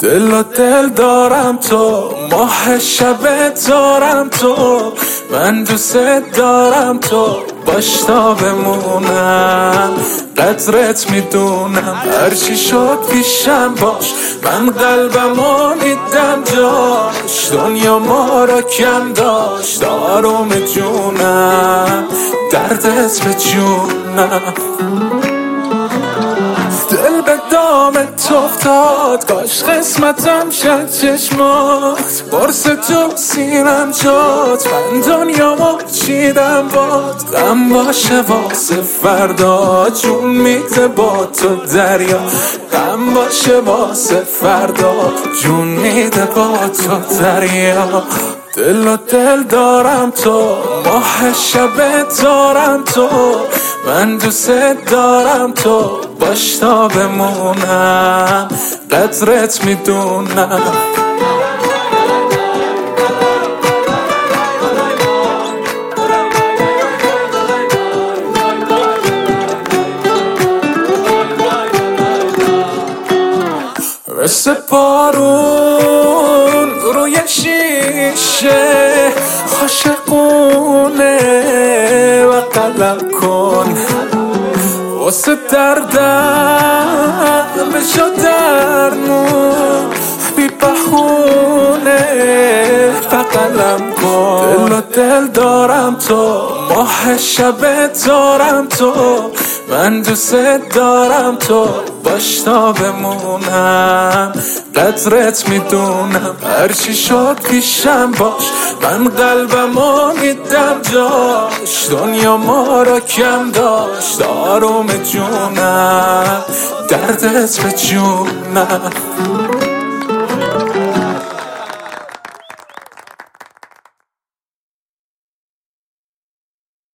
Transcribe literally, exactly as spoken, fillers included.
دل و دل دارم تو، ماه شب دارم تو، من دوست دارم تو، باش تا بمونم، قدرت میدونم، هرچی شد پیشم باش، من قلبمو میدم جاش، دنیا ما را کم داشت، آروم جونم، دردت به جونم. دل به دامت افتاد، کاش قسمتم شد چشمات، برس تو سینم جات، من دنیامو چیدم باد، غم باشه واسه فردا، جون میده با تو دریا، غم باشه واسه فردا، جون میده با تو دریا. دل و دل دارم تو، ماه شب دارم تو، من دوست دارم تو، باش تا بمونم، قدرت میدونم. مثل بارون روی شیشه، عاشقونه و قلم کن، واسه دردم بشو درمون، بی بخونه و قلم کن. دل و دل دارم تو، ماه شب دارم تو، من دوست دارم تو، باش تا بمونم، قدرت میدونم، هرچی شد پیشم باش، من قلبمو میدم جاش، دنیا ما را کم داشت، آروم جونم، دردت به جونم.